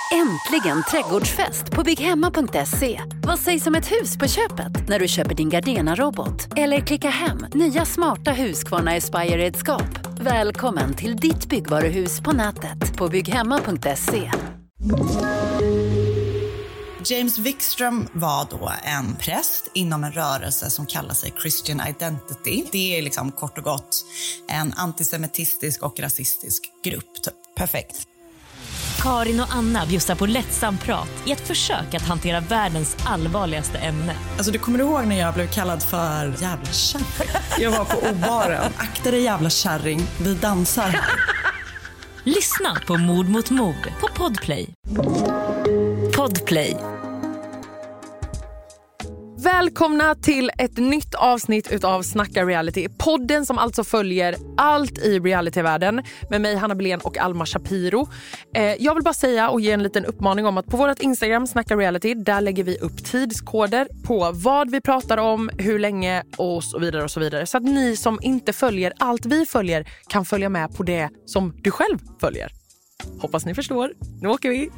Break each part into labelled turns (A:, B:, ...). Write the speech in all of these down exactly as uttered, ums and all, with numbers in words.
A: Äntligen trädgårdsfest på bygghemma punkt se. Vad sägs om ett hus på köpet när du köper din Gardena-robot? Eller klicka hem nya smarta Husqvarna Aspire-redskap. Välkommen till ditt byggvaruhus på nätet på bygghemma punkt se.
B: James Wikström var då en präst inom en rörelse som kallar sig Christian Identity. Det är liksom kort och gott en antisemitistisk och rasistisk grupp. Typ. Perfekt.
C: Karin och Anna bjussar på lättsam prat i ett försök att hantera världens allvarligaste ämne.
B: Alltså du kommer ihåg när jag blev kallad för jävla kärring? Jag var på obaren. Akta dig jävla kärring, vi dansar.
C: Lyssna på Mord mot mord på Podplay. Podplay.
D: Välkomna till ett nytt avsnitt utav Snacka Reality. Podden som alltså följer allt i realityvärlden med mig, Hanna Belén och Alma Shapiro. Eh, jag vill bara säga och ge en liten uppmaning om att på vårt Instagram Snacka Reality, där lägger vi upp tidskoder på vad vi pratar om, hur länge och så vidare och så vidare. Så att ni som inte följer allt vi följer kan följa med på det som du själv följer. Hoppas ni förstår. Nu åker vi!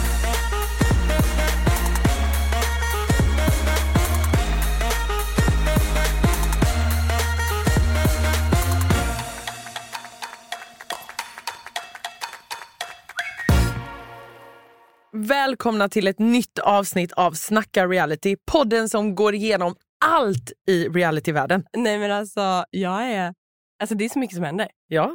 D: Välkomna till ett nytt avsnitt av Snacka Reality, podden som går igenom allt i realityvärlden.
E: Nej men alltså, jag är... Alltså det är så mycket som händer.
D: Ja.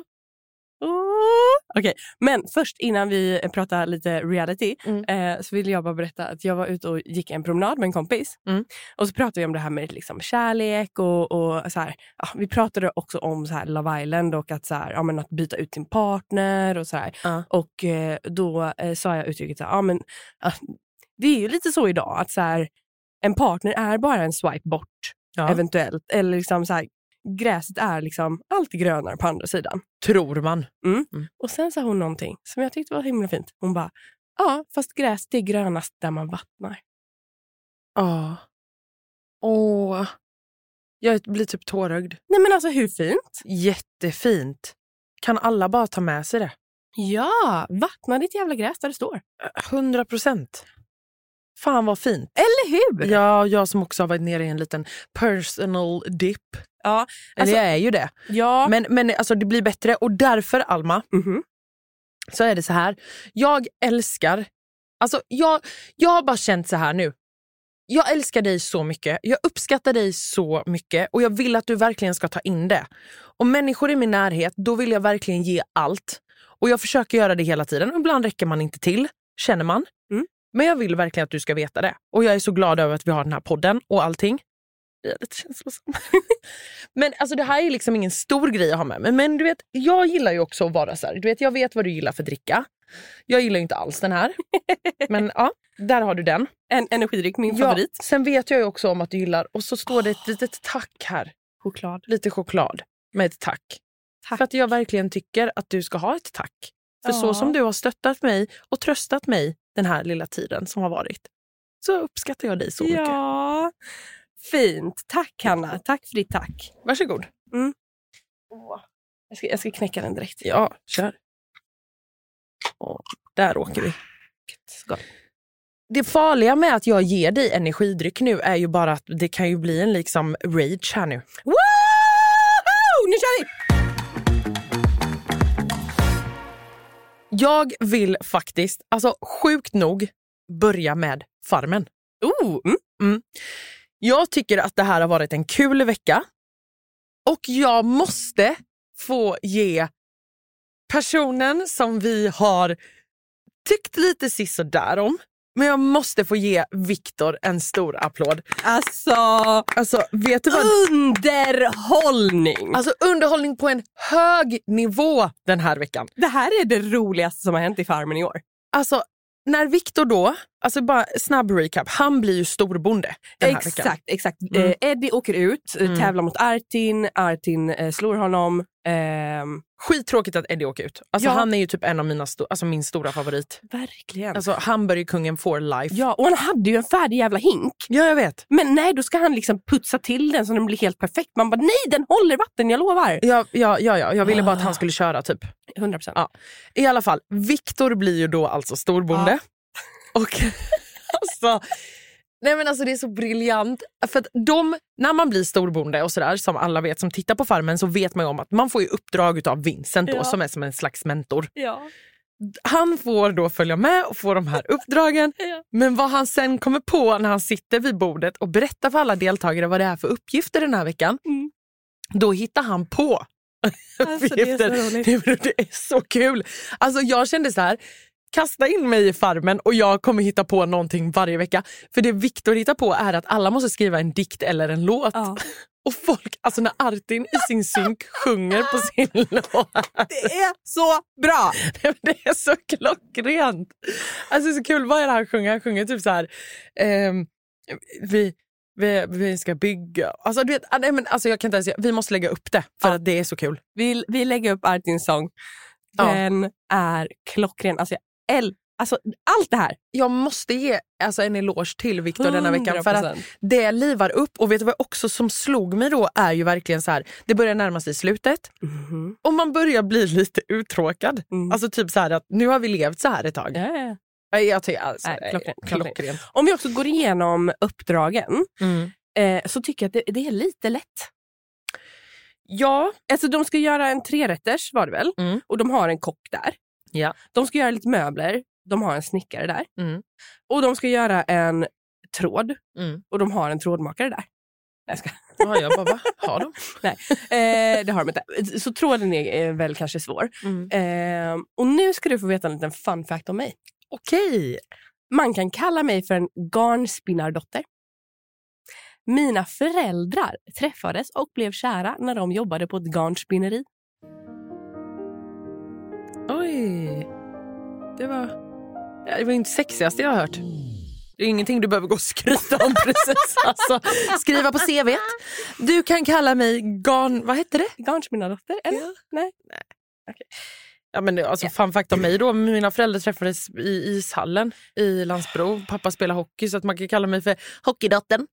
E: Okej, okay. Men först innan vi pratar lite reality mm. eh, så vill jag bara berätta att jag var ute och gick en promenad med en kompis. Mm. Och så pratade vi om det här med liksom kärlek och, och så här. Ja, vi pratade också om så här Love Island och att, så här, ja, men att byta ut sin partner och så här. Uh. Och eh, då eh, sa jag uttrycket så här, ja men ja, det är ju lite så idag att så här, en partner är bara en swipe bort ja. Eventuellt. Eller liksom så här, gräset är liksom alltid grönare på andra sidan.
D: Tror man.
E: Mm. Mm. Och sen sa hon någonting som jag tyckte var himla fint. Hon bara, ja, fast gräset är grönast där man vattnar.
D: Ja. Åh. Jag blir typ tårögd.
E: Nej men alltså hur fint?
D: Jättefint. Kan alla bara ta med sig det?
E: Ja, vattna ditt jävla gräs där det står.
D: Hundra procent. Fan vad fint.
E: Eller hur?
D: Ja, jag som också har varit nere i en liten personal dip.
E: Ja,
D: Eller alltså, jag är ju det.
E: Ja.
D: Men, men alltså det blir bättre. Och därför, Alma, mm-hmm. så är det så här. Jag älskar... Alltså jag, jag har bara känt så här nu. Jag älskar dig så mycket. Jag uppskattar dig så mycket. Och jag vill att du verkligen ska ta in det. Och människor i min närhet, då vill jag verkligen ge allt. Och jag försöker göra det hela tiden. Och ibland räcker man inte till, känner man. Mm. Men jag vill verkligen att du ska veta det. Och jag är så glad över att vi har den här podden och allting. Det är lite känslosamt. Men alltså det här är liksom ingen stor grej att ha med mig. Men du vet, jag gillar ju också att vara så här. Du vet, jag vet vad du gillar för dricka. Jag gillar ju inte alls den här. Men ja, där har du den.
E: En energidryck, min
D: ja,
E: favorit.
D: Sen vet jag ju också om att du gillar. Och så står det ett litet tack här.
E: Choklad.
D: Lite choklad med ett tack. tack. För att jag verkligen tycker att du ska ha ett tack. För ja. Så som du har stöttat mig och tröstat mig den här lilla tiden som har varit, så uppskattar jag dig så mycket.
E: Ja, fint. Tack Hanna. Tack för ditt tack.
D: Varsågod.
E: Mm. Åh, jag, ska, jag ska knäcka den direkt.
D: Ja, kör. Åh, där åker vi. Skål. Det farliga med att jag ger dig energidryck nu är ju bara att det kan ju bli en liksom rage här nu.
E: Woohoo! Nu kör vi!
D: Jag vill faktiskt, alltså sjukt nog, börja med Farmen.
E: Oh, mm.
D: Mm. Jag tycker att det här har varit en kul vecka. Och jag måste få ge personen som vi har tyckt lite sisådär om. Men jag måste få ge Viktor en stor applåd.
E: Alltså,
D: alltså vet du vad?
E: Underhållning.
D: Alltså underhållning på en hög nivå den här veckan.
E: Det här är det roligaste som har hänt i Farmen i år.
D: Alltså, när Viktor då, alltså bara snabb recap, han blir ju storbonde den här
E: exakt,
D: veckan.
E: Exakt, mm. eh, Eddie åker ut, mm. tävlar mot Artin, Artin eh, slår honom. Eh,
D: Skittråkigt att Eddie åker ut. Alltså ja. Han är ju typ en av mina sto- alltså min stora favorit.
E: Verkligen.
D: Alltså hamburgerkungen for life.
E: Ja, och han hade ju en färdig jävla hink.
D: Ja, jag vet.
E: Men nej, då ska han liksom putsa till den så den blir helt perfekt. Man bara, nej, den håller vatten, jag lovar.
D: Ja, ja, ja, ja. Jag ville bara att han skulle köra typ.
E: hundra procent.
D: Ja. I alla fall, Viktor blir ju då alltså storbonde. Och alltså, nej men alltså det är så briljant. För att de, när man blir storbonde och sådär, som alla vet som tittar på farmen, så vet man ju om att man får ju uppdrag av Vincent då,
E: ja.
D: som är som en slags mentor.
E: Ja.
D: Han får då följa med och få de här uppdragen.
E: Ja.
D: Men vad han sen kommer på när han sitter vid bordet och berättar för alla deltagare vad det är för uppgifter den här veckan, mm. då hittar han på
E: alltså, det är så roligt.
D: Det, det är så kul. Alltså jag kände så här, kasta in mig i farmen och jag kommer hitta på någonting varje vecka. För det Victor hittar på är att alla måste skriva en dikt eller en låt. Ja. Och folk, alltså när Artin i sin synk sjunger på sin låt.
E: Det är så bra!
D: Det är så klockrent. Alltså det är så kul, vad är det han sjunger? Han sjunger typ så här, ehm, vi, vi, vi ska bygga. Alltså du vet, nej, men, alltså, jag kan inte ens, vi måste lägga upp det för ja. att det är så kul.
E: Vi, vi lägger upp Artins sång. Den ja. är klockren. Alltså jag älskar. Alltså allt det här.
D: Jag måste ge alltså, en eloge till Victor denna veckan för att det livar upp. Och vet du vad också som slog mig då är ju verkligen så här, det börjar närma sig slutet mm. och man börjar bli lite uttråkad. Mm. Alltså typ så här att nu har vi levt så här ett tag.
E: Yeah.
D: Jag tycker alltså,
E: Nej, klockren, klockren. klockren. Om vi också går igenom uppdragen mm. eh, så tycker jag att det, det är lite lätt. Ja, alltså de ska göra en trerätters var det väl mm. och de har en kock där.
D: Ja.
E: De ska göra lite möbler. De har en snickare där.
D: Mm.
E: Och de ska göra en tråd.
D: Mm.
E: Och de har en trådmakare där.
D: Jag ska. Ja, jag bara, va? Har de?
E: Nej, eh, det har de inte. Så tråden är, är väl kanske svår. Mm. Eh, och nu ska du få veta en liten fun fact om mig.
D: Okej.
E: Man kan kalla mig för en garnspinnardotter. Mina föräldrar träffades och blev kära när de jobbade på ett garnspinneri.
D: Oj. Det var... Det var inte sexigaste jag har hört. Det är ingenting du behöver gå och skryta om precis. Alltså, skriva på C V. Du kan kalla mig garn... Vad heter det?
E: Garnspinnardotter, eller? Ja. Nej.
D: Nej. Okay. Ja, men alltså, yeah. Fun fact om mig då. Mina föräldrar träffades i ishallen i Landsbro. Pappa spelar hockey så att man kan kalla mig för hockeydottern.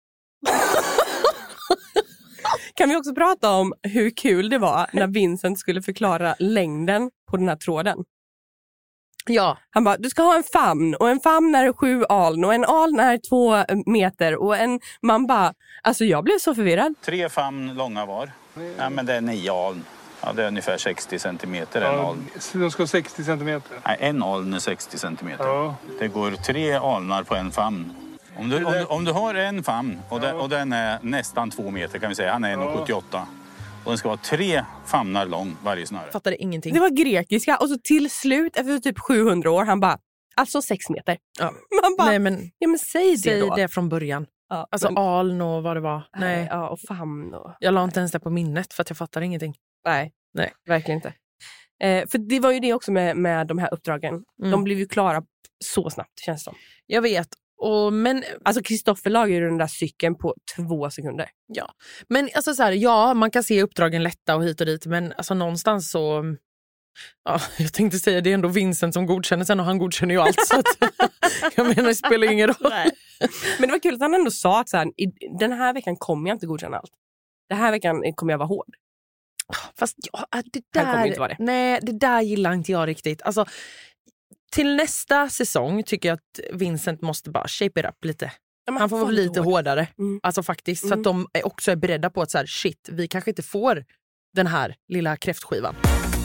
E: Kan vi också prata om hur kul det var när Vincent skulle förklara längden på den här tråden?
D: Ja.
E: Han bara, du ska ha en famn och en famn är sju aln och en aln är två meter och en, man bara, alltså jag blev så förvirrad.
F: Tre famn långa var. Ja, men det är nio aln. Ja, det är ungefär sextio centimeter en
G: ja,
F: aln.
G: De ska ha sextio centimeter?
F: Nej, en aln är sextio centimeter.
G: Ja.
F: Det går tre alnar på en famn. Om du, om, du, om du har en famn och, ja. den, och den är nästan två meter kan vi säga, han är en komma sjuttioåtta. Och den ska vara tre famnar lång varje snöre.
D: Fattade ingenting.
E: Det var grekiska och så till slut efter typ sjuhundra år han bara, alltså sex meter.
D: Ja.
E: Man bara,
D: nej, men,
E: ja men säg det
D: säg
E: då.
D: det från början.
E: Ja,
D: alltså
E: men,
D: aln och vad det var. Nej.
E: Ja, och famn. Och,
D: jag la inte ens det på minnet för att jag fattar ingenting.
E: Nej,
D: nej.
E: Verkligen inte. Eh, för det var ju det också med, med de här uppdragen. Mm. De blev ju klara så snabbt känns det som.
D: Jag vet. Och, men
E: alltså Kristoffer lagar ju den där cykeln på två sekunder.
D: Ja, men alltså så här, ja, man kan se uppdragen lätta och hit och dit, men alltså någonstans så, ja, jag tänkte säga det är ändå Vincent som godkänner sen och han godkänner ju allt så att, jag menar det spelar ingen roll.
E: Nej. Men det var kul att han ändå sa att så här, i, den här veckan kommer jag inte godkänna allt. Den här veckan kommer jag vara hård.
D: Fast ja, det där,
E: han kommer inte vara det.
D: Nej, det där gillar inte jag riktigt. Alltså till nästa säsong tycker jag att Vincent måste bara shape it up lite. Ja, han får vara lite hård. hårdare. Mm. Alltså faktiskt. Mm. Så att de är också är beredda på att så här, shit, vi kanske inte får den här lilla kräftskivan.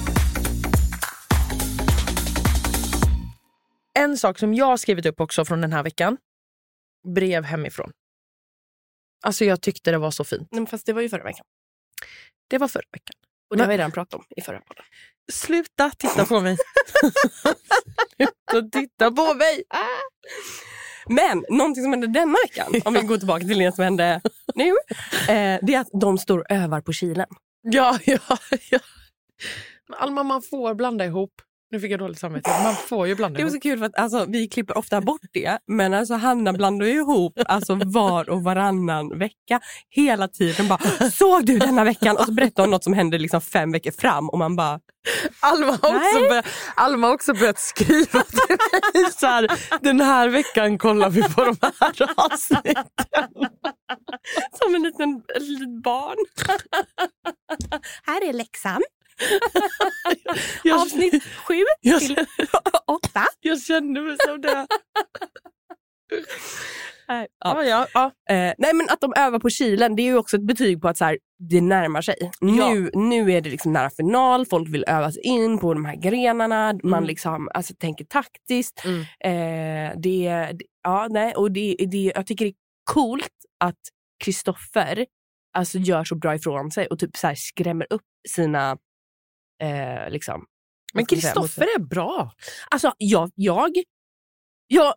D: En sak som jag har skrivit upp också från den här veckan. Brev hemifrån. Alltså jag tyckte det var så fint.
E: Men fast det var ju förra veckan.
D: Det var förra veckan.
E: Och det har vi redan pratat om i förra podden.
D: Sluta titta på mig. Sluta titta på mig.
E: Men någonting som hände denna veckan, om vi går tillbaka till det som hände nu, eh, det är att de står och övar på Kilen.
D: Ja, ja, ja. Alma, man får blanda ihop. Nu fick jag dåligt samvete. Man får ju blanda
E: ihop. Det
D: var
E: så kul för att alltså, vi klipper ofta bort det. Men alltså Hanna blandar ju ihop alltså, var och varannan vecka. Hela tiden bara, såg du denna veckan? Och så berättar hon något som hände liksom fem veckor fram. Och man bara...
D: Alma har också, börjat, Alma har också börjat skriva till mig så här, den här veckan kollar vi på de här avsnitten.
E: Som en liten, en liten barn. Här är läxan.
D: jag,
E: Avsnitt sju
D: jag,
E: till åtta.
D: Jag kände mig som det.
E: Ja.
D: Ja, ja, ja.
E: Eh, nej men att de övar på Kilen, det är ju också ett betyg på att så här, det närmar sig.
D: Ja.
E: Nu, nu är det liksom nära final, folk vill öva sig in på de här grenarna, man
D: Mm.
E: liksom alltså, tänker taktiskt.
D: Mm.
E: Eh, det, det, ja, nej, och det, det, jag tycker det är coolt att Kristoffer alltså, gör så bra ifrån sig och typ så här, skrämmer upp sina eh, liksom.
D: Men
E: vad ska man säga,
D: Kristoffer är bra.
E: Alltså jag, jag, jag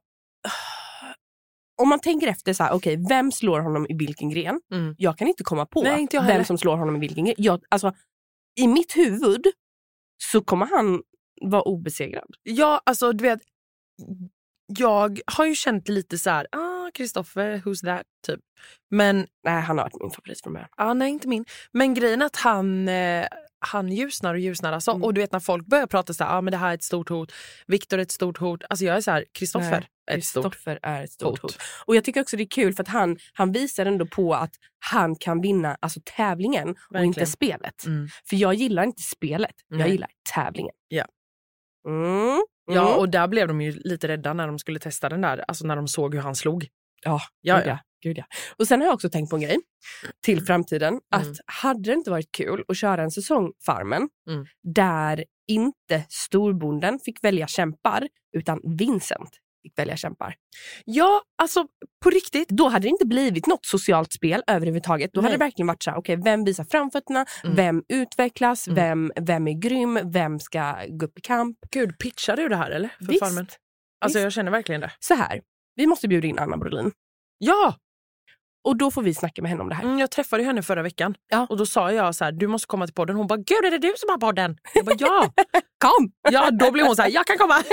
E: om man tänker efter så här, okej, okay, vem slår honom i vilken gren?
D: Mm.
E: Jag kan inte komma på
D: Nej, inte jag
E: vem
D: heller.
E: som slår honom i vilken gren. Jag, alltså, i mitt huvud så kommer han vara obesegrad.
D: Ja, alltså du vet, jag har ju känt lite så här, ah, Kristoffer, who's that, typ. Men,
E: Nej, han har varit min favorit från början.
D: ah, nej inte min. Men grejen är att han, eh, han ljusnar och ljusnar. Alltså.
E: Mm.
D: Och du vet när folk börjar prata så här, ah, men det här är ett stort hot. Viktor är ett stort hot. Alltså jag är så här, Kristoffer är ett stort
E: Kristoffer är ett stort hot.
D: hot.
E: Och jag tycker också det är kul för att han, han visar ändå på att han kan vinna alltså tävlingen och
D: Verkligen.
E: inte spelet.
D: Mm.
E: För jag gillar inte spelet, jag
D: Nej.
E: gillar tävlingen.
D: Ja.
E: Mm. Mm.
D: Ja, och där blev de ju lite rädda när de skulle testa den där. Alltså när de såg hur han slog.
E: Ja,
D: Ja,
E: gud
D: ja.
E: ja. Gud ja. Och sen har jag också tänkt på en grej till framtiden. Att
D: Mm.
E: hade det inte varit kul att köra en säsong Farmen
D: Mm.
E: där inte storbonden fick välja kämpar utan Vincent fick välja kämpar.
D: Ja, alltså på riktigt.
E: Då hade det inte blivit något socialt spel överhuvudtaget. Då
D: Nej.
E: hade det verkligen varit så här, okej, vem visar framfötterna,
D: Mm.
E: vem utvecklas,
D: Mm.
E: vem, vem är grym, vem ska gå upp i kamp.
D: Gud, pitchar du det här eller? För
E: Visst.
D: Farmen? Alltså
E: Visst.
D: jag känner verkligen det.
E: Så här, vi måste bjuda in Anna Brolin.
D: Ja!
E: Och då får vi snacka med henne om det här.
D: Mm, jag träffade ju henne förra veckan.
E: Ja.
D: Och då sa jag så här, du måste komma till podden. Hon bara, gud är det du som har podden? Jag bara, ja!
E: Kom!
D: Ja, då blev hon så här, jag kan komma!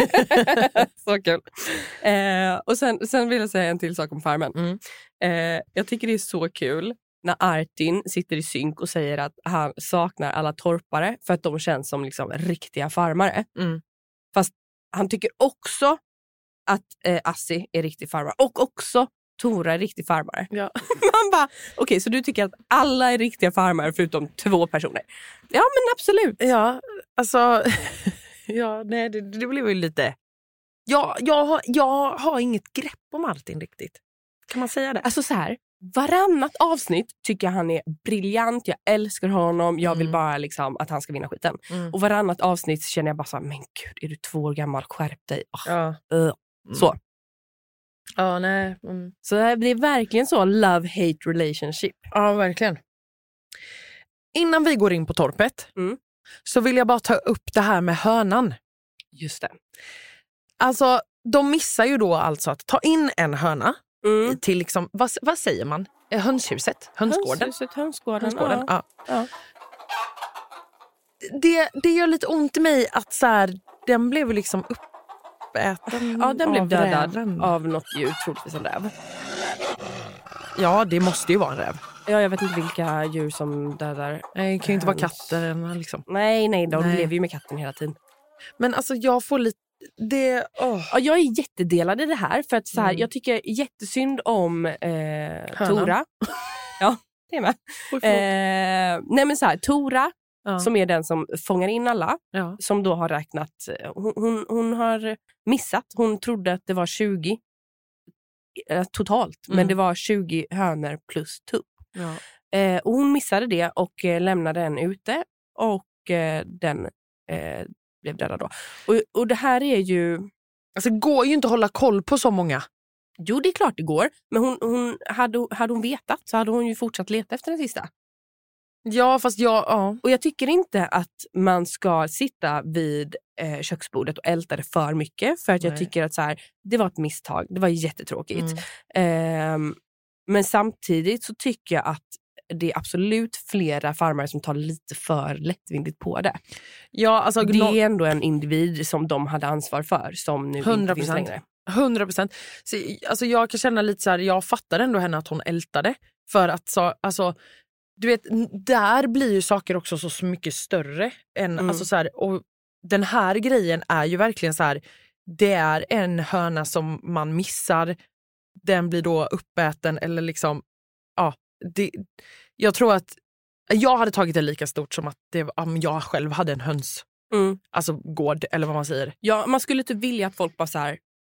E: Så kul. Eh, och sen, sen vill jag säga en till sak om Farmen.
D: Mm.
E: Eh, jag tycker det är så kul när Artin sitter i synk och säger att han saknar alla torpare för att de känns som liksom riktiga farmare.
D: Mm.
E: Fast han tycker också att eh, Assi är riktig farmare. Och också Tora är riktig farmare.
D: Ja.
E: Man bara, okej, okay, så du tycker att alla är riktiga farmare förutom två personer? Ja, men absolut.
D: Ja, alltså... ja, nej, det, det blev ju lite... Ja, jag, har, jag har inget grepp om Martin riktigt. Kan man säga det?
E: Alltså så här, varannat avsnitt tycker jag han är briljant. Jag älskar honom. Jag vill
D: Mm.
E: bara liksom att han ska vinna skiten.
D: Mm.
E: Och varannat avsnitt känner jag bara så här, men gud, är du två år gammal? Skärp dig. Oh,
D: Ja.
E: uh.
D: Mm.
E: Så.
D: Ja, nej. Mm.
E: Så det är verkligen så love-hate relationship.
D: Ja, verkligen. Innan vi går in på torpet
E: Mm.
D: så vill jag bara ta upp det här med hönan.
E: Just det.
D: Alltså, de missar ju då alltså att ta in en höna
E: Mm.
D: till liksom, vad, vad säger man? Eh, Hönshuset? Hönsgården?
E: Hönshuset, hönsgården.
D: Hönsgården,
E: Ja.
D: ja.
E: Ja.
D: Det, det gör lite ont i mig att så här, den blev liksom uppäten
E: Ja, den blev
D: av
E: dödad
D: räven.
E: av något djur, troligtvis en räv.
D: Ja, det måste ju vara en räv.
E: Ja, jag vet inte vilka djur som dödar.
D: Nej, det kan ju inte vara
E: Höns.
D: katter eller liksom.
E: Nej, nej, de
D: Nej.
E: lever ju med katten hela tiden.
D: Men alltså jag får lite... Det, åh.
E: Ja, jag är jättedelad i det här. För att så här,
D: Mm.
E: jag tycker jättesynd om eh,
D: Hönan.
E: Tora. Ja, det är med.
D: Oj, förlåt.
E: Eh, nej men så här, Tora,
D: Ja.
E: som är den som fångar in alla.
D: Ja.
E: Som då har räknat, hon, hon, hon har missat. Hon trodde att det var tjugo eh, totalt. Men
D: Mm.
E: det var tjugo hönor plus tupp.
D: Ja.
E: Eh, och hon missade det och eh, lämnade den ute. Och eh, den eh, blev dödad då. Och, och det här är ju...
D: Alltså det går ju inte att hålla koll på så många.
E: Jo, det är klart det går. Men hon, hon, hade, hade hon vetat så hade hon ju fortsatt leta efter den sista.
D: Ja, fast jag... Ja.
E: Och jag tycker inte att man ska sitta vid eh, köksbordet och älta det för mycket. För att jag
D: Nej.
E: tycker att så här, det var ett misstag. Det var jättetråkigt.
D: Mm.
E: Ehm, men samtidigt så tycker jag att det är absolut flera farmare som tar lite för lättvindigt på det.
D: Ja, alltså...
E: Det
D: nå-
E: är ändå en individ som de hade ansvar för som nu
D: hundra
E: inte finns
D: procent.
E: längre.
D: hundra procent. Så, alltså jag kan känna lite så här, jag fattar ändå henne att hon ältade. För att så, alltså, du vet, där blir ju saker också så mycket större. Än,
E: Mm.
D: alltså så här, och den här grejen är ju verkligen så här, det är en höna som man missar. Den blir då uppäten eller liksom, ja, det, jag tror att jag hade tagit det lika stort som att det, om jag själv hade en höns.
E: Mm.
D: Alltså gård eller vad man säger.
E: Ja, man skulle typ vilja att folk bara så här,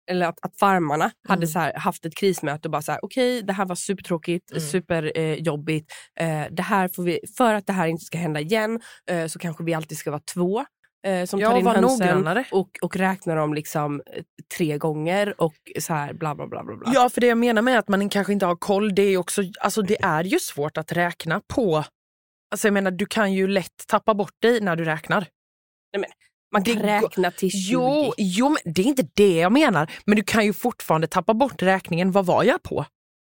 E: eller att, att farmarna
D: mm.
E: hade så här, haft ett krismöte och bara så här, okej, okay, det här var supertråkigt, mm. superjobbigt. Eh, eh, det här får vi, för att det här inte ska hända igen eh, så kanske vi alltid ska vara två eh, som
D: ja,
E: tar in
D: hönsen
E: och, och räknar dem liksom eh, tre gånger och så här bla bla bla bla bla.
D: Ja, för det jag menar med att man kanske inte har koll, det är också, alltså det är ju svårt att räkna på. Alltså jag menar, du kan ju lätt tappa bort dig när du räknar.
E: Nej, men man kan det räkna till tjugo.
D: Jo, jo, men det är inte det jag menar. Men du kan ju fortfarande tappa bort räkningen. Vad var jag på?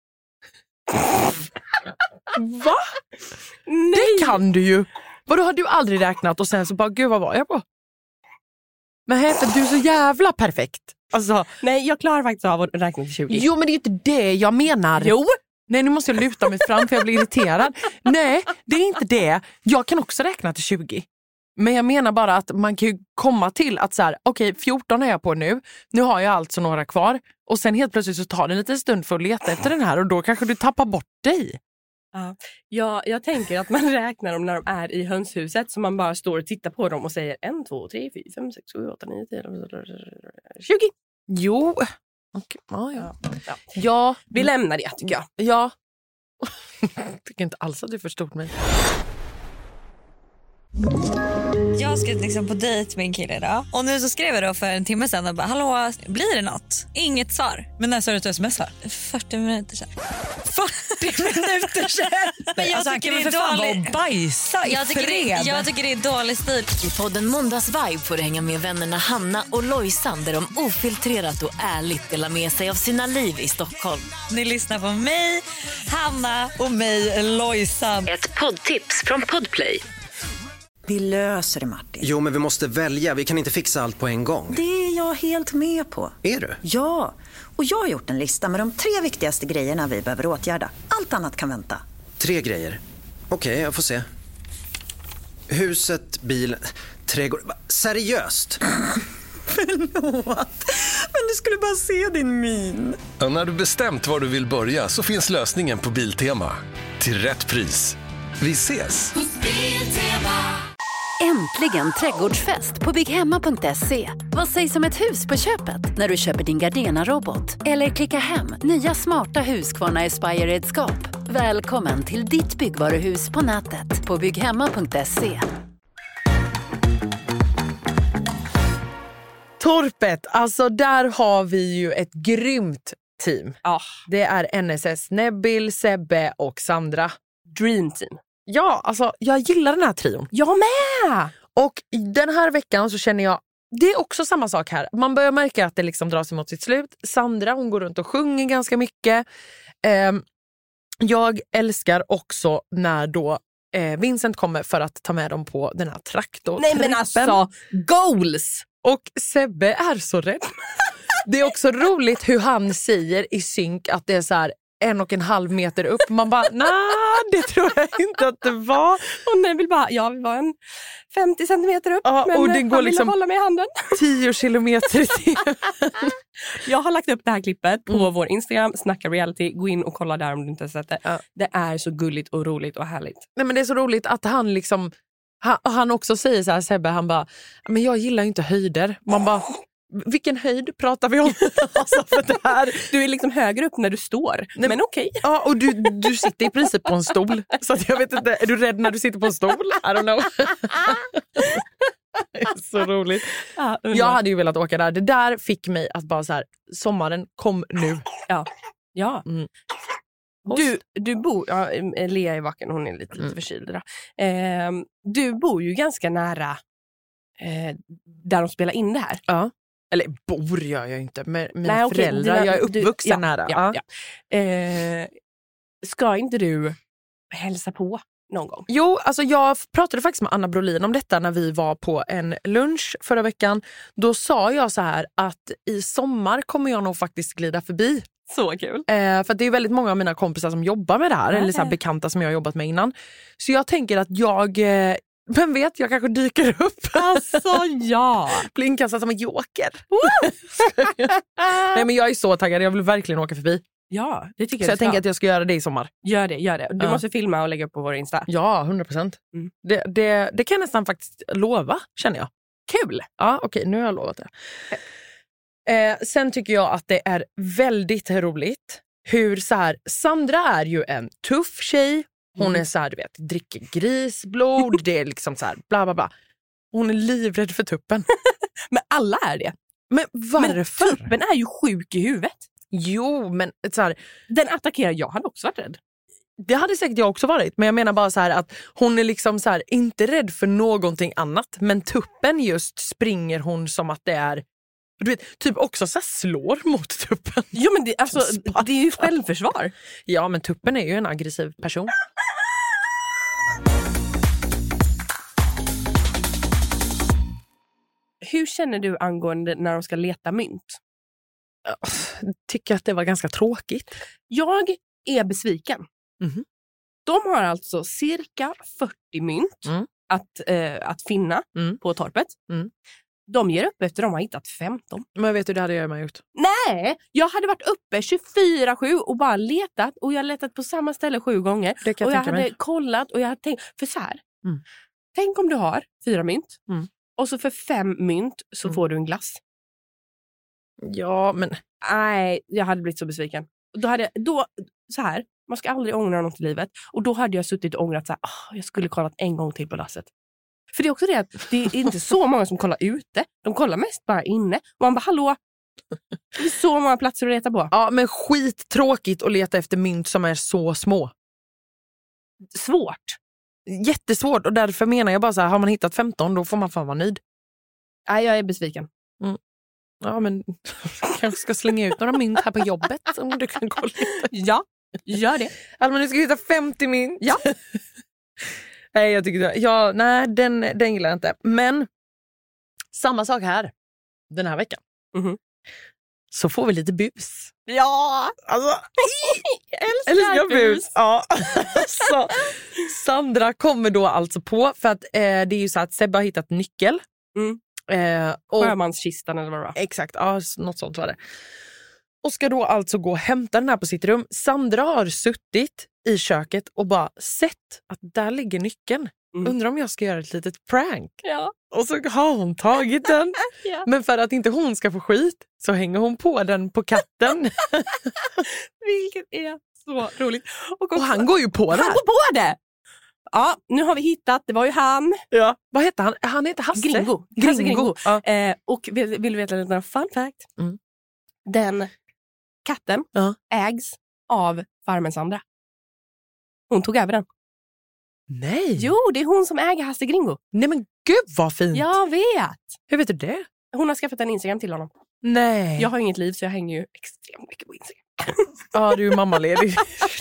D: Va?
E: Nej.
D: Det kan du ju. Vadå, har du aldrig räknat och sen så bara, gud vad var jag på? Men heter du är så jävla perfekt. Alltså,
E: nej, jag klarar faktiskt av att räkna till tjugo.
D: Jo, men det är inte det jag menar.
E: Jo.
D: Nej, nu måste jag luta mig fram för jag blir irriterad. Nej, det är inte det. Jag kan också räkna till tjugo. Men jag menar bara att man kan ju komma till att så här, okej, okay, fjorton är jag på nu. Nu har jag alltså några kvar. Och sen helt plötsligt så tar det en liten stund för att leta efter den här. Och då kanske du tappar bort dig.
E: Ja, jag, jag tänker att man räknar dem när de är i hönshuset. Så man bara står och tittar på dem och säger en, två, tre, fyra, fem, sex, sju, åtta, nio, tio, tjugo.
D: Jo. Okay. Ah, ja.
E: Ja, ja.
D: ja.
E: Vi lämnar det tycker jag.
D: Ja. Jag tycker inte alls att du förstod mig.
G: Jag ska liksom på dejt med en kille idag. Och nu så skrev jag då för en timme sedan och bara, hallå, blir det något? Inget svar.
H: Men när sa du att du smsar?
G: fyrtio minuter sedan.
H: fyrtio minuter sedan?
G: Men jag
H: alltså,
G: tycker
H: det är
G: för
H: fan
G: dålig...
H: och bajsa i
G: jag tycker,
H: fred.
G: det, jag tycker det är dålig stil.
C: I podden Måndagsvibe får du hänga med vännerna Hanna och Lojsan där de ofiltrerat och ärligt delar med sig av sina liv i Stockholm.
G: Ni lyssnar på mig, Hanna och mig, Lojsan.
C: Ett poddtips från Podplay.
I: Vi löser det, Martin.
J: Jo, men vi måste välja. Vi kan inte fixa allt på en gång.
I: Det är jag helt med på.
J: Är du?
I: Ja, och jag har gjort en lista med de tre viktigaste grejerna vi behöver åtgärda. Allt annat kan vänta.
J: Tre grejer. Okej, okay, jag får se. Huset, bilen, trädgård. Seriöst?
I: Förlåt, men du skulle bara se din min.
K: Och när du bestämt var du vill börja så finns lösningen på Biltema. Till rätt pris. Vi ses!
A: Äntligen trädgårdsfest på bygghemma punkt se. Vad sägs om ett hus på köpet när du köper din Gardena-robot? Eller klicka hem nya smarta Husqvarna Aspire-redskap. Välkommen till ditt byggvaruhus på nätet på bygghemma punkt se.
D: Torpet, alltså där har vi ju ett grymt team.
E: Ah.
D: Det är N S S, Nebil, Sebbe och Sandra.
E: Dream team.
D: Ja, alltså jag gillar den här trion.
E: Jag med!
D: Och den här veckan så känner jag, det är också samma sak här. Man börjar märka att det liksom dras emot sitt slut. Sandra, hon går runt och sjunger ganska mycket. Eh, jag älskar också när då eh, Vincent kommer för att ta med dem på den här traktorn.
E: Nej men alltså, goals!
D: Och Sebbe är så rädd. Det är också roligt hur han säger i synk att det är så här en och en halv meter upp. Man bara, nej, det tror jag inte att det var.
E: Och nej, vill bara, jag vill vara en femtio centimeter upp.
D: Ja,
E: men
D: och det går
E: han
D: liksom
E: ville hålla mig i handen.
D: tio kilometer till.
E: Jag har lagt upp det här klippet på
D: Mm.
E: vår Instagram, Snacka Reality. Gå in och kolla där om du inte har sett det.
D: Ja.
E: Det är så gulligt och roligt och härligt.
D: Nej, men det är så roligt att han liksom, han, han också säger så här, Sebbe, han bara, men jag gillar ju inte höjder. Man bara, vilken höjd pratar vi om? Alltså för det här.
E: Du är liksom högre upp när du står. Nej, men okej. Okay.
D: Ja, och du, du sitter i princip på en stol. Så att jag vet inte, är du rädd när du sitter på en stol? I don't know. Det är så roligt.
E: Ja,
D: jag hade ju velat åka där. Det där fick mig att bara så här, sommaren kom nu.
E: Ja. Ja.
D: Mm.
E: Du, du bor, ja, Lea är vaken, hon är lite, lite
D: mm.
E: förkyld. Eh, du bor ju ganska nära eh, där de spelar in det här.
D: Ja. Eller bor gör jag inte, med mina
E: Nej, okay,
D: föräldrar.
E: dina,
D: jag är uppvuxen
E: du, ja,
D: nära.
E: Ja,
D: ja.
E: Ja. Eh, ska inte du hälsa på någon gång?
D: Jo, alltså jag pratade faktiskt med Anna Brolin om detta när vi var på en lunch förra veckan. Då sa jag så här att i sommar kommer jag nog faktiskt glida förbi.
E: Så kul.
D: Eh, för det är väldigt många av mina kompisar som jobbar med det här.
E: Nej.
D: Eller så här bekanta som jag har jobbat med innan. Så jag tänker att jag, eh, vem vet, jag kanske dyker upp.
E: Alltså ja.
D: Blir inkastad som en joker. Nej men jag är så taggad, jag vill verkligen åka förbi.
E: Ja, det tycker
D: så
E: jag
D: jag tänker att jag ska göra det i sommar.
E: Gör det, gör det. Du
D: ja.
E: måste filma och lägga upp på vår Insta.
D: Ja, hundra procent.
E: Mm.
D: Det, det, det kan jag nästan faktiskt lova, känner jag.
E: Kul!
D: Ja, okej, nu har jag lovat det. Eh, sen tycker jag att det är väldigt roligt hur så här, Sandra är ju en tuff tjej. Hon mm. är så här, du vet, dricker grisblod. Det är liksom så här, bla bla bla. Hon är livrädd för tuppen.
E: Men alla är det.
D: Men varför?
E: Men tuppen är ju sjuk i huvudet.
D: Jo, men så här,
E: den attackerar, jag hade också varit rädd.
D: Det hade säkert jag också varit. Men jag menar bara så här att hon är liksom så här, inte rädd för någonting annat. Men tuppen just springer hon som att det är, du vet, typ också så här slår mot tuppen.
E: Jo, men det, alltså, det är ju självförsvar.
D: Ja, men tuppen är ju en aggressiv person.
E: Hur känner du angående när de ska leta mynt?
D: Jag tycker att det var ganska tråkigt.
E: Jag är besviken.
D: Mm-hmm.
E: De har alltså cirka fyrtio mynt mm. att, eh, att finna mm. på torpet. Mm. De ger upp efter de har hittat femton.
D: Men vet du, det hade jag med gjort.
E: Nej, jag hade varit uppe tjugofyra sju och bara letat. Och jag har letat på samma ställe sju gånger.
D: Det kan jag
E: och jag
D: tänka
E: hade
D: mig.
E: kollat och jag hade tänkt, för så här.
D: Mm.
E: Tänk om du har fyra mynt.
D: Mm.
E: Och så för fem mynt så mm. får du en glass.
D: Ja, men...
E: Nej, jag hade blivit så besviken. Då hade jag, då, så här, man ska aldrig ångra något i livet. Och då hade jag suttit och ångrat så här, oh, jag skulle kollat en gång till på lasset. För det är också det att det är inte så många som kollar ute. De kollar mest bara inne. Och man bara, hallå, det är så många platser att leta på.
D: Ja, men skittråkigt att leta efter mynt som är så små.
E: Svårt.
D: Jättesvårt, och därför menar jag bara så här, har man hittat femton, då får man fan vara nöjd.
E: Nej, jag är besviken.
D: Mm. Ja, men kanske ska slänga ut några mynt här på jobbet om du kan kolla.
E: Ja, gör det.
D: Alltså, nu ska hitta femtio mynt.
E: Ja.
D: Nej, jag tycker det. Ja, nej, den, den gillar jag inte. Men samma sak här den här veckan.
E: Mm-hmm.
D: Så får vi lite bus.
E: Ja,
D: alltså
E: älskar,
D: älskar
E: bus.
D: bus. Ja. Så Sandra kommer då alltså på, för att eh, det är ju så att Sebbe har hittat nyckel.
E: Mm.
D: Eh, och,
E: Sjömanskistan eller vad det var.
D: Exakt, ja, något sånt var det. Och ska då alltså gå och hämta den här på sitt rum. Sandra har suttit i köket och bara sett att där ligger nyckeln. Mm. Undrar om jag ska göra ett litet prank.
E: Ja.
D: Och så har hon tagit den. Ja. Men för att inte hon ska få skit så hänger hon på den på katten.
E: Vilket är så roligt. Och, också,
D: och han går ju på det.
E: Han går på det! Ja, nu har vi hittat. Det var ju han.
D: Ja. Vad heter han? Han heter Hasse.
E: Gringo.
D: Gringo.
E: Hasse Gringo.
D: Ja.
E: Eh, och vill, vill du veta en liten fun fact?
D: Mm.
E: Den katten
D: ja.
E: ägs av farmen Sandra. Hon tog över den.
D: Nej.
E: Jo, det är hon som äger Hasse Gringo.
D: Nej, men gud vad fint.
E: Jag vet.
D: Hur vet du det?
E: Hon har skaffat en Instagram till honom.
D: Nej.
E: Jag har inget liv så jag hänger ju extremt mycket på Instagram.
D: Ja, du är mammaledig.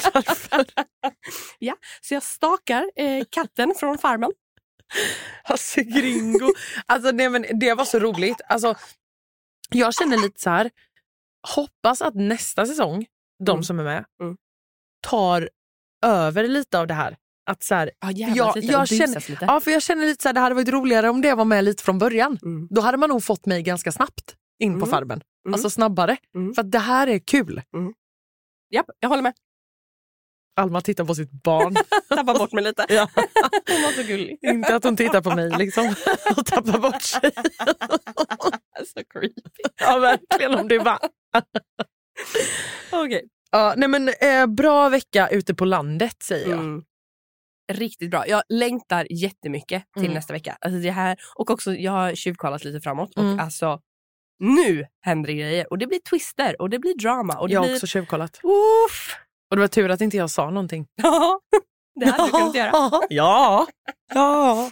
E: Ja, så jag stakar eh, katten från farmen.
D: Hasse Gringo. Alltså nej, men det var så roligt. Alltså, jag känner lite så här. Hoppas att nästa säsong, de mm. som är med,
E: mm.
D: tar över lite av det här. Att så här,
E: ja,
D: jag,
E: lite
D: jag känner,
E: lite.
D: Ja, för jag känner lite så här, det hade varit roligare om det var med lite från början.
E: Mm.
D: Då hade man nog fått mig ganska snabbt in
E: mm.
D: på farmen.
E: Mm.
D: Alltså snabbare.
E: Mm.
D: För att det här är kul.
E: Mm. Ja, jag håller med.
D: Alma tittar på sitt barn.
E: Tappar bort mig lite.
D: Ja.
E: Hon var så gullig.
D: Inte att hon tittar på mig liksom. Och tappar bort sig.
E: Så creepy.
D: Ja, verkligen om det var.
E: Okej. Okay.
D: Ja, nej men eh, bra vecka ute på landet säger jag.
E: Mm. Riktigt bra. Jag längtar jättemycket till mm. nästa vecka. Alltså det här, och också jag har tjuvkollat lite framåt.
D: Mm.
E: Och alltså, nu händer det grejer. Och det blir twister och det blir drama. Och det
D: jag har
E: blir...
D: också tjuvkollat.
E: Uff.
D: Och det var tur att inte jag sa någonting.
E: Ja, det hade du kunnat göra.
D: Ja, ja.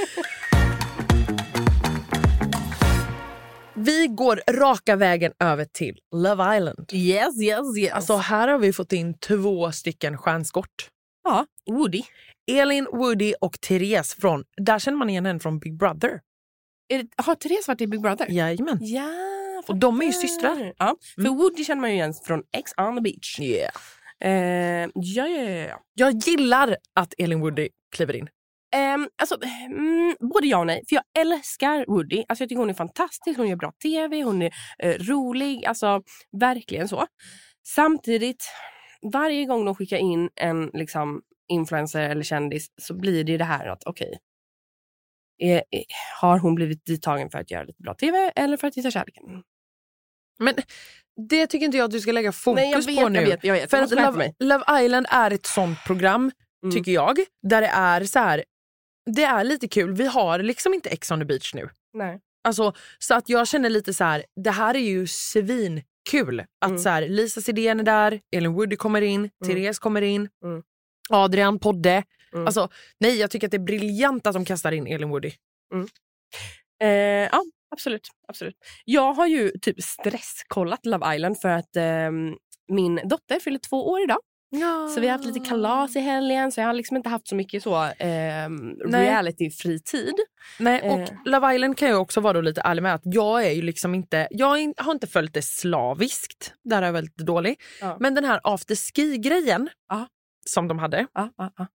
D: Vi går raka vägen över till Love Island.
E: Yes, yes, yes.
D: Alltså här har vi fått in två stycken stjärnskott.
E: Ja, Woody.
D: Elin, Woody och Therese från, där känner man igen henne från Big Brother.
E: Är det, har Therese varit i Big Brother?
D: Jajamän.
E: Ja,
D: och de är ju systrar.
E: Ja, för
D: mm.
E: Woody känner man ju igen från Ex on the Beach.
D: Yeah.
E: Eh, ja, ja, ja.
D: Jag gillar att Elin Woody kliver in.
E: Um, alltså, mm, både ja och nej. För jag älskar Woody. Alltså, jag tycker hon är fantastisk. Hon gör bra tv. Hon är uh, rolig. Alltså, verkligen så. Samtidigt, varje gång de skickar in en liksom, influencer eller kändis så blir det ju det här att okej. Okay, har hon blivit dittagen för att göra lite bra tv eller för att hitta kärleken?
D: Men det tycker inte jag att du ska lägga fokus
E: Nej, jag vet,
D: på nu.
E: Jag vet, jag vet.
D: För
E: jag
D: att Love, Love Island är ett sånt program, mm. tycker jag. Där det är så här, det är lite kul. Vi har liksom inte Ex on the beach nu.
E: Nej.
D: Alltså, så att jag känner lite så här, det här är ju svinkul. Att
E: Mm.
D: så här, Lisa Sidén är där, Ellen Woody kommer in, mm. Therese kommer in,
E: mm.
D: Adrian Podde.
E: Mm.
D: Alltså, nej, jag tycker att det är briljant att de kastar in Ellen Woody.
E: Mm. Eh, ja, absolut, absolut. Jag har ju typ stresskollat Love Island för att eh, min dotter fyller två år idag.
D: Ja.
E: Så vi har haft lite kalas i helgen, så jag har liksom inte haft så mycket så eh, reality-fritid.
D: Nej, och
E: eh.
D: Love Island kan jag också vara då lite ärlig med att jag är ju liksom inte, jag har inte följt det slaviskt, där är jag väldigt dålig.
E: Ja.
D: Men den här afterski-grejen
E: ja.
D: som de hade.
E: Ja, ja, ja.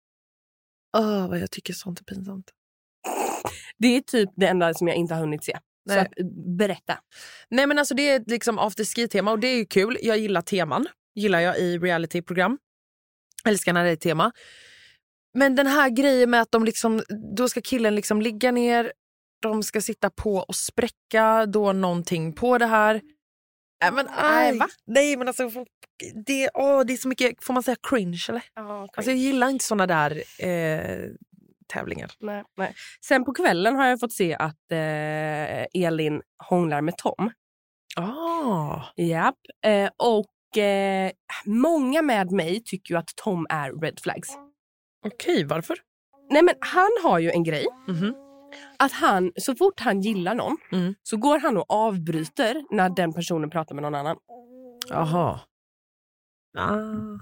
D: Åh, vad jag tycker sånt är pinsamt.
E: Det är typ det enda som jag inte har hunnit se.
D: Nej.
E: Så att, berätta.
D: Nej, men alltså det är liksom afterski-tema och det är ju kul. Jag gillar teman. Gillar jag i reality-program. Älskar när det är tema. Men den här grejen med att de liksom, då ska killen liksom ligga ner, de ska sitta på och spräcka då någonting på det här. Nej, men aj,
E: va?
D: Nej, men alltså det, åh, det är så mycket, får man säga cringe eller?
E: Ja, cringe.
D: Alltså jag gillar inte såna där eh, tävlingar.
E: Nej, nej. Sen på kvällen har jag fått se att eh, Elin hånglar med Tom.
D: Ah.
E: Japp. Eh, och eh, många med mig tycker ju att Tom är red flags.
D: Okej, varför?
E: Nej, men han har ju en grej.
D: Mm-hmm.
E: Att han, så fort han gillar någon
D: mm.
E: så går han och avbryter när den personen pratar med någon annan.
D: Jaha. Ah.
E: Mm,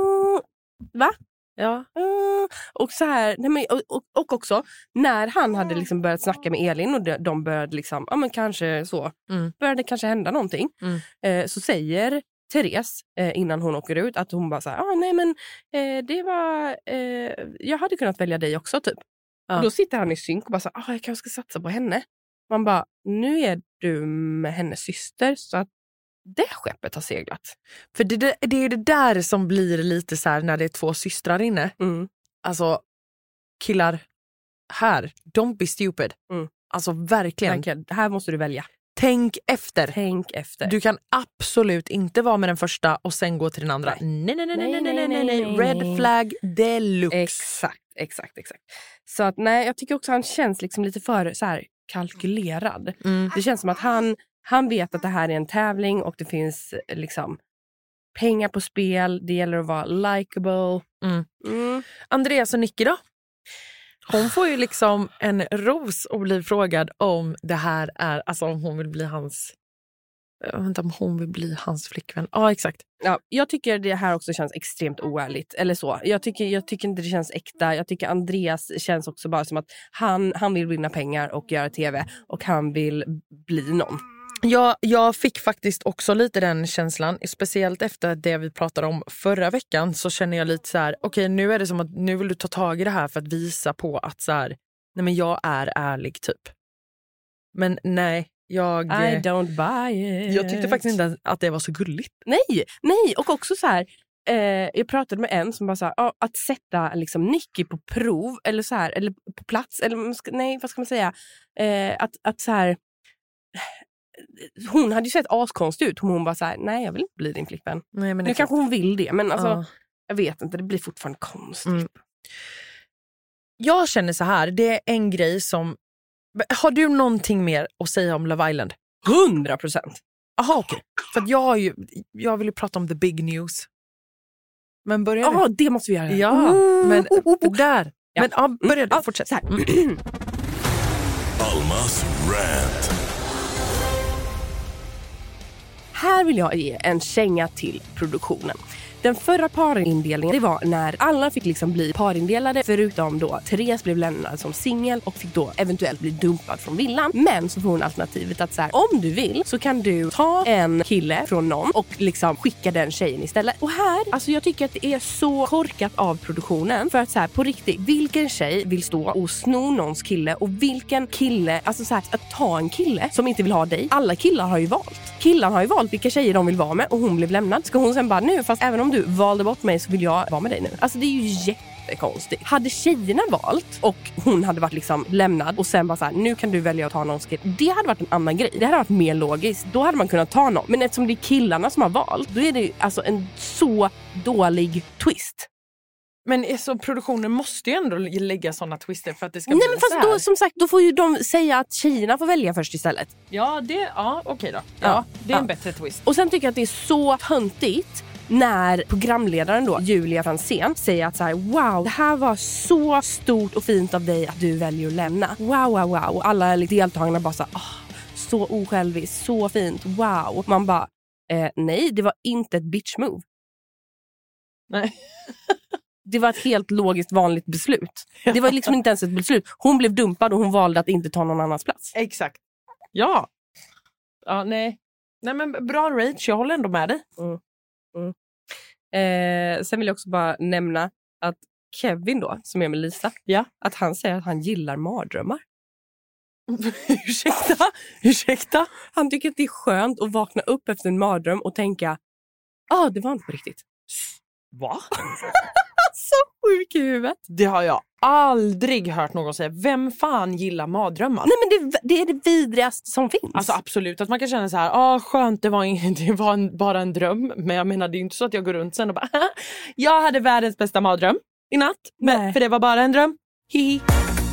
E: va?
D: Ja.
E: Mm, och så här, nej men, och, och, och också när han hade liksom börjat snacka med Elin och de, de började liksom, ja men kanske så,
D: mm.
E: började kanske hända någonting.
D: Mm.
E: Eh, så säger Therese eh, innan hon åker ut att hon bara så här, ah, nej men eh, det var, eh, jag hade kunnat välja dig också typ.
D: Ja.
E: Och då sitter han i synk och bara så här, ah, jag kanske ska satsa på henne. Man bara, nu är du med hennes syster så att det skeppet har seglat.
D: För det, det, det är det där som blir lite så här när det är två systrar inne.
E: Mm.
D: Alltså, killar här, don't be stupid.
E: Mm.
D: Alltså verkligen.
E: Verkligen. Här måste du välja.
D: Tänk efter.
E: Tänk efter.
D: Du kan absolut inte vara med den första och sen gå till den andra. Nej, nej, nej, nej, nej, nej, nej, nej. Red flag deluxe.
E: Exakt, exakt, exakt. Så att nej, jag tycker också han känns liksom lite för så här kalkylerad.
D: Mm.
E: Det känns som att han Han vet att det här är en tävling och det finns liksom pengar på spel. Det gäller att vara likable.
D: Mm.
E: Mm.
D: Andreas och Nicky då? Hon får ju liksom en ros och blir frågad om det här är, alltså om hon vill bli hans, jag vet inte om hon vill bli hans flickvän. Ja, exakt.
E: Ja, jag tycker det här också känns extremt oärligt. Eller så. Jag tycker, jag tycker inte det känns äkta. Jag tycker Andreas känns också bara som att han, han vill vinna pengar och göra tv. Och han vill bli någon.
D: Ja, jag fick faktiskt också lite den känslan, speciellt efter det vi pratade om förra veckan, så känner jag lite så här, okej, okay, nu är det som att nu vill du ta tag i det här för att visa på att så här, nej men jag är ärlig typ. Men nej, jag
E: I don't buy it.
D: Jag tyckte faktiskt inte att det var så gulligt.
E: Nej, nej, och också så här, eh, jag pratade med en som bara så här, ah, att sätta liksom Nicky på prov eller så här, eller på plats, eller nej, vad ska man säga, eh, att, att så här, hon hade ju sett askonstig ut. Hon bara så här, nej jag vill inte bli din flickvän.
D: Nej, men
E: nu kanske hon vill det, men alltså,
D: ja.
E: Jag vet inte, det blir fortfarande konstigt.
D: Mm. Jag känner så här, det är en grej som, har du någonting mer att säga om Love Island?
E: Hundra procent.
D: Jaha, okej. Okay. För att jag har ju, jag vill ju prata om the big news. Men börja
E: Ja, det måste vi göra.
D: Ja,
E: mm.
D: men oh, oh, oh. där.
E: Ja.
D: Men ja, börja du,
E: mm.
D: fortsätt.
E: Så här.
D: Mm.
L: Almas rant.
E: Här vill jag ge en känga till produktionen. Den förra parindelningen, det var när alla fick liksom bli parindelade, förutom då Therese blev lämnad som singel och fick då eventuellt bli dumpad från villan. Men så får hon alternativet att så här, om du vill så kan du ta en kille från någon och liksom skicka den tjejen istället. Och här, alltså jag tycker att det är så korkat av produktionen, för att så här, på riktigt, vilken tjej vill stå och sno någons kille, och vilken kille, alltså så här, att ta en kille som inte vill ha dig. Alla killar har ju valt. Killarna har ju valt vilka tjejer de vill vara med, och hon blev lämnad. Ska hon sen bara, nu, fast även om du valde bort mig så vill jag vara med dig nu. Alltså det är ju jättekonstigt. Hade tjejerna valt och hon hade varit liksom lämnad och sen bara så här, nu kan du välja att ta någon skate. Det hade varit en annan grej. Det hade varit mer logiskt. Då hade man kunnat ta någon. Men eftersom det är killarna som har valt, då är det alltså en så dålig twist.
D: Men så produktionen måste ju ändå lägga sådana twister för att det ska
E: Nej,
D: bli
E: men
D: så
E: fast
D: här.
E: då, som sagt, då får ju de säga att tjejerna får välja först istället.
D: Ja, det, ja okej då. Ja,
E: Ja,
D: det är en
E: ja.
D: bättre twist.
E: Och sen tycker jag att det är så töntigt när programledaren då, Julia Franzén, säger att så här, wow, det här var så stort och fint av dig att du väljer att lämna. Wow, wow, wow. Och alla deltagarna bara så här, oh, så osjälviskt, så fint, wow. Man bara, eh, nej, det var inte ett bitch move.
D: Nej.
E: Det var ett helt logiskt vanligt beslut. Det var liksom inte ens ett beslut. Hon blev dumpad och hon valde att inte ta någon annans plats.
D: Exakt. Ja. Ja, nej. Nej men bra rage, jag håller ändå med dig.
E: Mm. Mm. Eh, sen vill jag också bara nämna att Kevin då, som är med Lisa,
D: ja.
E: att han säger att han gillar mardrömmar.
D: Ursäkta? Ursäkta?
E: Han tycker att det är skönt att vakna upp efter en mardröm och tänka, ah, det var inte på riktigt.
D: Va?
E: Så sjuk i huvudet.
D: Det har jag aldrig hört någon säga. Vem fan gillar mardrömmar?
E: Nej, men det, det är det vidrigaste som finns.
D: Alltså absolut, att man kan känna så här, ah skönt, det var, in, det var en, bara en dröm. Men jag menar, det är inte så att jag går runt sen och bara, jag hade världens bästa mardröm i natt. Men, för det var bara en dröm. Hihi.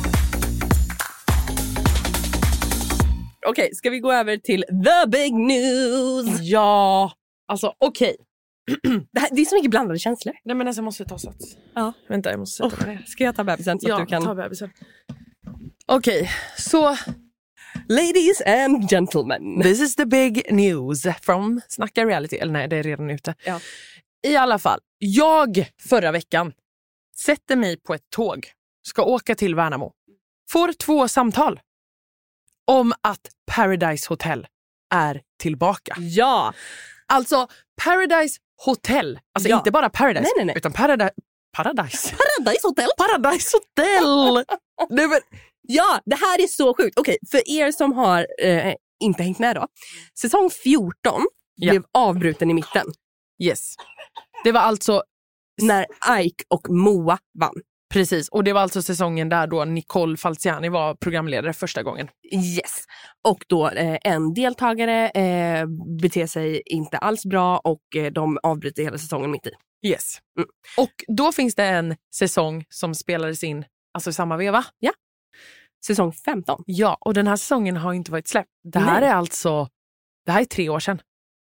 E: Okej, okay, ska vi gå över till the big news?
D: Ja, alltså okej. Okay.
E: Det, här, det är så mycket blandade känslor.
D: Nej men alltså jag måste ta sats.
E: Ja.
D: Vänta, jag måste sätta
E: oh,
D: mig ner.
E: Ska jag ta bebisen så
D: ja,
E: att du kan...
D: ta bebisen. Okej, okay, så...
E: Ladies and gentlemen.
D: This is the big news from Snacka Reality. Eller nej, det är redan ute.
E: Ja.
D: I alla fall, jag förra veckan sätter mig på ett tåg. Ska åka till Värnamo. Får två samtal om att Paradise Hotel är tillbaka.
E: Ja.
D: Alltså Paradise Hotel. Alltså
E: ja.
D: inte bara Paradise.
E: Nej, nej, nej.
D: Utan Paradise. Paradise.
E: Paradise Hotel.
D: Paradise Hotel.
E: nej, men, ja, det här är så sjukt. Okej, för er som har eh, inte hängt med då. Säsong fjorton ja. blev avbruten i mitten.
D: Yes. Det var alltså
E: när Ike och Moa vann.
D: Precis, och det var alltså säsongen där då Nicole Falciani var programledare första gången.
E: Yes, och då eh, en deltagare eh, beter sig inte alls bra och eh, de avbryter hela säsongen mitt i.
D: Yes, mm. Och då finns det en säsong som spelades in alltså i samma veva.
E: Ja, säsong femton.
D: Ja, och den här säsongen har inte varit släppt. Det här Nej. är alltså, det här är tre år sedan.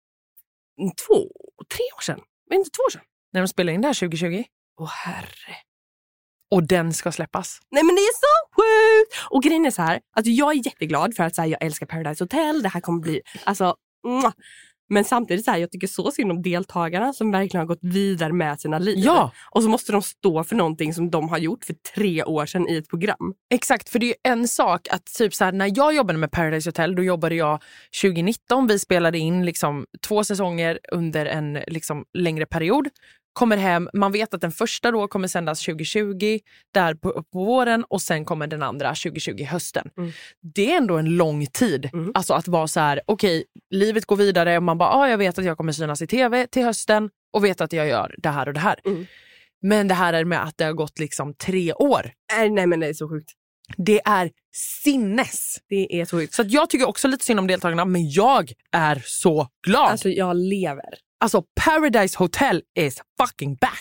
E: Två, tre år sedan? Men inte två år sedan.
D: När de spelade in det här tjugo tjugo.
E: Åh herre.
D: Och den ska släppas.
E: Nej men det är så sjukt! Och grejen är så här, alltså jag är jätteglad för att så här, jag älskar Paradise Hotel. Det här kommer bli, alltså, mwah. Men samtidigt så här, jag tycker så synd om deltagarna som verkligen har gått vidare med sina liv.
D: Ja.
E: Och så måste de stå för någonting som de har gjort för tre år sedan i ett program.
D: Exakt, för det är ju en sak att typ så här, när jag jobbade med Paradise Hotel, då jobbade jag tjugo nitton. Vi spelade in liksom två säsonger under en liksom längre period. Kommer hem, man vet att den första då kommer sändas tjugo tjugo där på, på våren och sen kommer den andra tjugo tjugo hösten. Mm. Det är ändå en lång tid. Mm. Alltså att vara så här, okej, okay, livet går vidare och man bara, ah, jag vet att jag kommer synas i tv till hösten och vet att jag gör det här och det här. Mm. Men det här är med att det har gått liksom tre år.
E: Äh, nej men det är så sjukt.
D: Det är sinnes.
E: Det är så sjukt.
D: Så att jag tycker också lite synd om deltagarna, men jag är så glad.
E: Alltså jag lever.
D: Alltså Paradise Hotel is fucking back.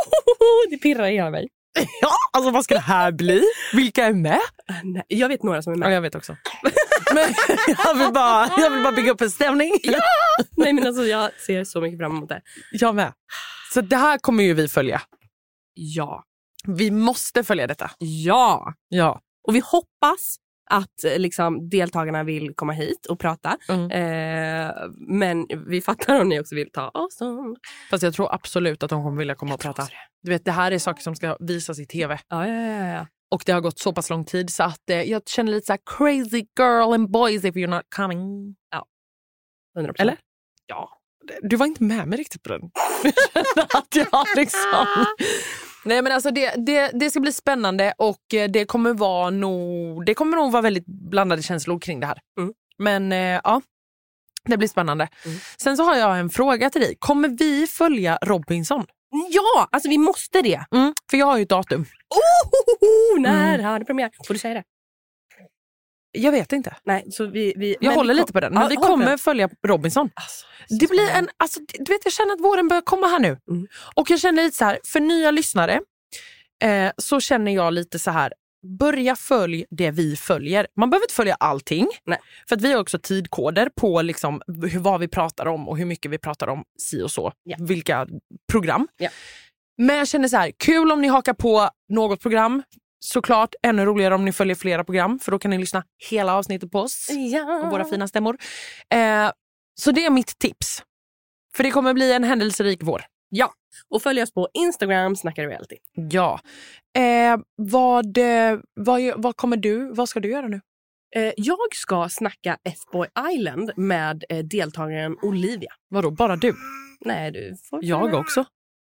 E: Oh, det pirrar i hela mig.
D: Ja, alltså vad ska det här bli? Vilka är med?
E: Nej, jag vet några som är med.
D: Ja, jag vet också. Men jag vill bara, jag vill bara bygga upp en stämning.
E: Ja! Nej men alltså jag ser så mycket fram emot det.
D: Jag med. Så det här kommer ju vi följa.
E: Ja.
D: Vi måste följa detta.
E: Ja.
D: Ja.
E: Och vi hoppas att liksom, deltagarna vill komma hit och prata. Mm. Eh, men vi fattar om ni också vill ta avstånd.
D: Fast jag tror absolut att de kommer vilja komma och prata. Du vet, det här är saker som ska visas i tv.
E: Ja, ja, ja, ja.
D: Och det har gått så pass lång tid så att eh, jag känner lite så här crazy girl and boys if you're not coming.
E: Ja. hundra procent.
D: Eller? Ja. Du var inte med mig riktigt på den. Jag kände att jag liksom... Nej men alltså det, det, det ska bli spännande och det kommer vara nog, det kommer nog vara väldigt blandade känslor kring det här. Mm. Men eh, ja, det blir spännande. Mm. Sen så har jag en fråga till dig. Kommer vi följa Robinson?
E: Ja, alltså vi måste det.
D: Mm, för jag har ju ett datum.
E: Oh, när
D: Mm.
E: har det premiär? Får du säga det?
D: Jag vet inte.
E: Nej, så vi, vi,
D: Jag
E: men
D: håller
E: vi kom,
D: lite på den. Men
E: ja,
D: vi
E: håll
D: kommer
E: den.
D: följa Robinson.
E: Alltså,
D: Det blir en, alltså, du vet, jag känner att våren börjar komma här nu.
E: Mm.
D: Och jag känner lite så här, för nya lyssnare eh, så känner jag lite så här, börja följ det vi följer. Man behöver inte följa allting.
E: Nej.
D: För att vi har också tidkoder på liksom hur, vad vi pratar om och hur mycket vi pratar om si och så.
E: Ja.
D: Vilka program.
E: Ja.
D: Men jag känner så här, kul om ni hakar på något program. Såklart ännu roligare om ni följer flera program. För då kan ni lyssna hela avsnittet på oss.
E: Ja.
D: Och våra fina stämmor. Eh, så det är mitt tips. För det kommer bli en händelserik vår.
E: Ja, och följ oss på Instagram, Snackar Reality.
D: Ja. Eh, vad, eh, vad, vad kommer du, vad ska du göra nu?
E: Eh, jag ska snacka F-Boy Island med eh, deltagaren Olivia.
D: Vadå, bara du?
E: Nej, du får...
D: Jag också.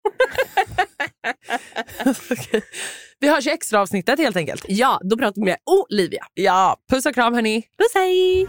D: Okay. Vi hörs i extra avsnittet helt enkelt.
E: Ja, då pratar vi med Olivia.
D: Ja, puss och kram hörni.
E: Puss, hej!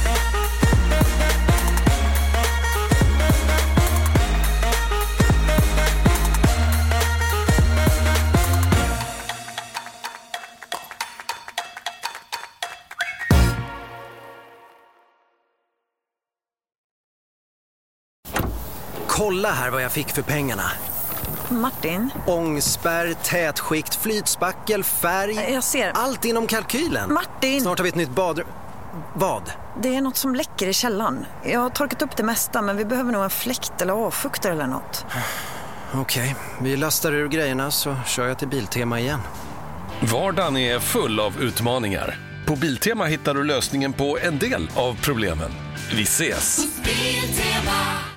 J: Kolla här vad jag fick för pengarna.
I: Martin,
J: Ångspärr, tätskikt, flytspackel, färg.
I: jag ser.
J: Allt inom kalkylen.
I: Martin!
J: Snart har vi ett nytt badrum. Vad?
I: Det är något som läcker i källaren. Jag har torkat upp det mesta, men vi behöver nog en fläkt eller avfuktare eller något.
J: Okej, vi lastar ur grejerna så kör jag till Biltema igen.
K: Vardagen är full av utmaningar. På Biltema hittar du lösningen på en del av problemen. Vi ses!
L: Biltema.